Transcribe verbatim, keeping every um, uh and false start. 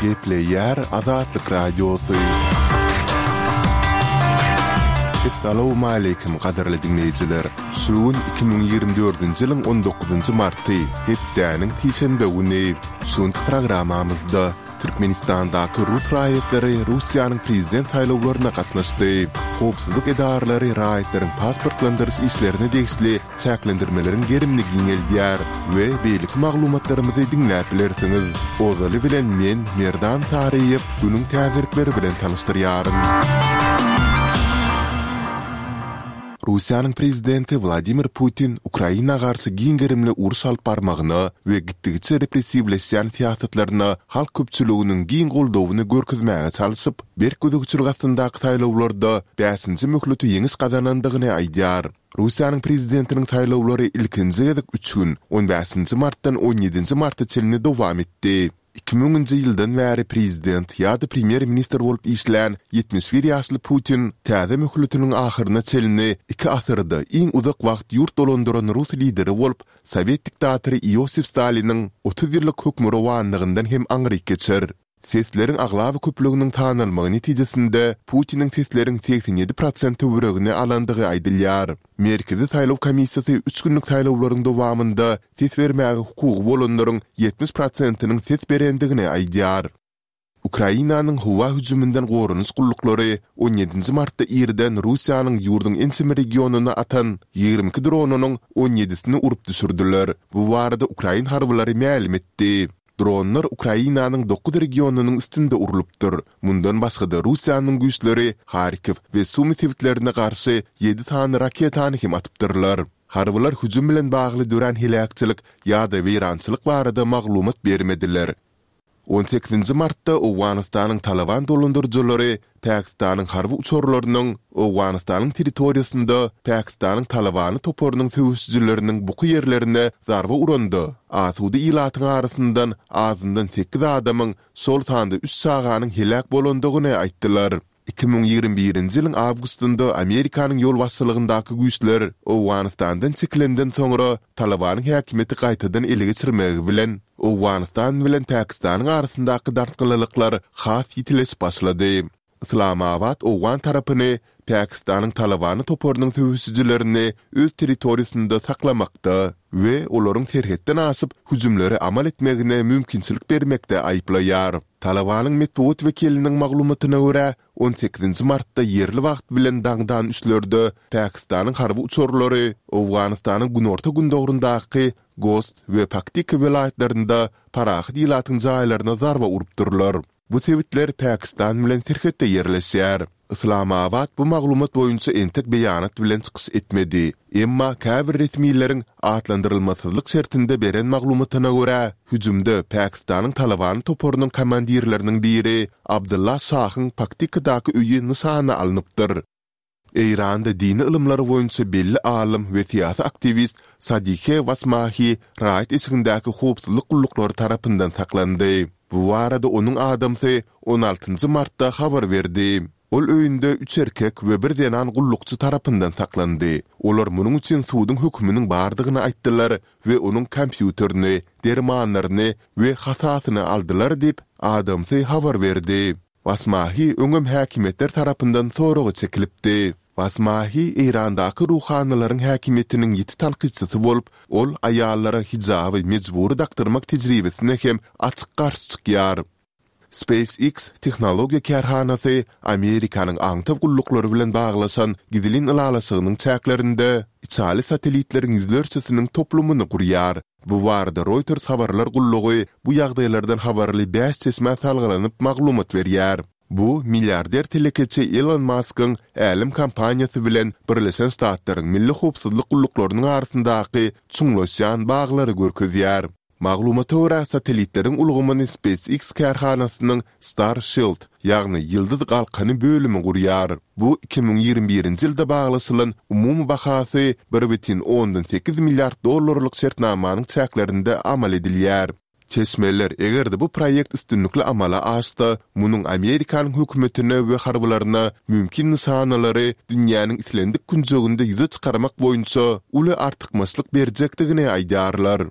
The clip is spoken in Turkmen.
Gepleyer Azatlık Radyosu. Assalamu alaykum qadarly dinleyijiler. Şuun iki bin ýygrimi dördünji ýylyň on dokuzynjy marty, hepdäniň tiýşenbe güni. Şuun programamyzda Türkmenistandaky Rus raýatları Russiýanyň prezident saýlawlaryna gatnaşdy. Howpsuzlyk edaralary raýatlaryň pasportlandyryş işlerini degişli çäklendirmelerin gerimligini eldiýär we beýlik maglumatlarymyzy dinläp bilersiňiz. Ozaly bilen men Merdan Tariýew günüň täzirikleri bilen tanışdyrýaryn. Russiýanyň prezidenti Vladimir Putin Ukraina garşy giňgerimli uruş alyp barmagyny we gitdigiçe repressiwleşýän fiýasatlaryna halk köpçüliginiň giň goldawyny görkezmäge çalyşyp, berküdükçülüğündaky saýlawlarda beşinji möhletü ýeňiş gazanandygyny aýdýar. Russiýanyň prezidentiniň saýlawlary ilkinji ýylyk üç gün on beşinji martdan on ýedinji marta çelini dowam etdi. iki miňinji ýyldan bäri prezident ýa-da premier minister bolup işlän ýetmiş bir ýaşly Putin täze möhletiniň ahyryna çelini iki asyrda iň uzak wagt ýurt dolandyran Rus lideri bolup Sowet diktatory Iosif Staliniň otuz ýyllyk hökmü rowanlygyndan hem aňryk geçer. Sesleriň aglawy köpliginiň tanylmagy netijesinde Putiniň sesleriň seksen ýedi prosent töweregini alandygy aýdylýar. Merkezi saýlaw komissiýasy üç günlük saýlawlaryň dowamında ses bermäge hukugy bolanlaryň ýetmiş prosentiniň ses berendigini aýdýar. Ukrainanyň howa hüjümünden gorunuş gullukları on ýedinji martda ýerden Russiýanyň ýurdun ençimi regionuna atan ýygrimi iki dronunyň on ýedisini urup düşürdiler. Bu barada Ukrain harbylary ma'lum etdi. Dronlar Ukrainanyň dokuz regionunyň üstünde urulypdyr. Mundan başga-da Russiýanyň güýçleri Harkiv we Sumy sewitlerine garşy ýedi tane raketany hem atypdyrlar. Harbylar hüjüm bilen bagly dören hilakçylyk ýa-da weýrançylyk barada maglumat bermediler. on sekizinji martda Awganystanyň Taliban dolandyrjylary Pakistanyň harby uçurlarynyň Awganystanyň territoriýasynda Pakistanyň Talibany toporunyň söwüşçileriniň buky ýerlerine zarba urandy. Asudy ilatyň arasyndan azyndan sekiz adamyň sol tanda üç saganyň helak bolandygyny aýtdylar. iki bin ýygrimi birinji ýylyň awgustynda Amerikanyň ýol başçylygyndaky güýçler Awganystandan çekilenden soňra Talibanyň häkimeti gaýtadan ele geçirmegi bilen Awganystan bilen Pakistanyň arasyndaky dartgylyklar has ýitileş başlady. Islamabad Awgan tarapyny Pakistanyň Talibany toporunyň söwüşçilerini öz territoriýasynda saklamakda we olaryň serhetden aşyp hüjümlere amal etmegine mümkinçilik bermekde aýplaýar. Talibanyň metbuat wekiliniň maglumatyna görä on sekizinji martda ýerli wagt bilen daňdan üçlerde Pakistanyň harby uçurlary Awganystanyň günorta gündogrundaky Ghost we Paktik vilayetlerinde parahat ýylatyň jaýlaryna zarba urupdyrlar. Bu sewitler Pakistan bilen serhetde ýerleşýär. Islamabad bu maglumat boýunça entek beýanat bilen çykyş etmedi. Emma käbir resmiýetleriň atlandyrylmasyzlyk şertinde beren maglumatyna görä, hüjümde Pakistanyň Talibany toporunyň komandirleriniň biri Abdullah Şahyň Paktikdaky öýi nysana alınıpdyr. Eýranda dini ilmlary boýunça belli alim we siýasy aktivist Sadiqe Vasmahi raýat isgindäki howpsuzlyk gullukları tarapyndan saklandy. Bu arada onun adamsy on altynjy martda habar berdi. Ol öýünde üç erkek we bir denan gullukçy tarapyndan saklandy. Olar munyň üçin suwdyň hökmüniň bardygyny aýtdylar we onuň kompýuterini, dermanlaryny we hasasyny aldylar dip adamsy habar berdi. Vasmahi öňüm häkimetler tarapyndan soragy çekilipdi. Vasmahi Eýrandaky ruhanylaryň häkimetiniň ýeti tanqidçisi bolup, ol aýallara hijaby mejbury daktyrmak tejribesine hem açyk garşy çykýar. SpaceX tehnologiýa kerhanasy Amerikanyň aňtaw gullukları bilen baglaşan gidilin ylalasygynyň çäklerinde içali satellitlerin ýüzlerçesiniň toplumyny gurýar. Bu barada Reuters habarlar gullugy bu ýagdaýlardan habarly beş çeşme salgylanyp maglumat berýär. Bu milliarder telekeçi Elon Musk'ın älim kampaniýasy bilen Birleşen Ştatlaryň milli howpsuzlyk gulluklarynyň arasyndaky çuňlaşýan baglary görkezýär. Maglumata görä satellitlerin ulgamyny SpaceX kerhanasynyň Starshield, ýagny ýyldız galkany bölümi gurýar. Bu iki bin ýygrimi birinji ýylda baglasylan umumy bahasy bir butun ondan sekiz milliard dollarlyk şertnamanyň çäklerinde amal edilýär. Çeşmeler egerde bu proýekt üstünlikli amala aşsa, munyň Amerikanyň hökümetine we harbylaryna mümkin nysanalary dünýäniň islendik günjeginde ýüze çykarmak boýunça uly artykmaçlyk berjekdigini aýdarlar.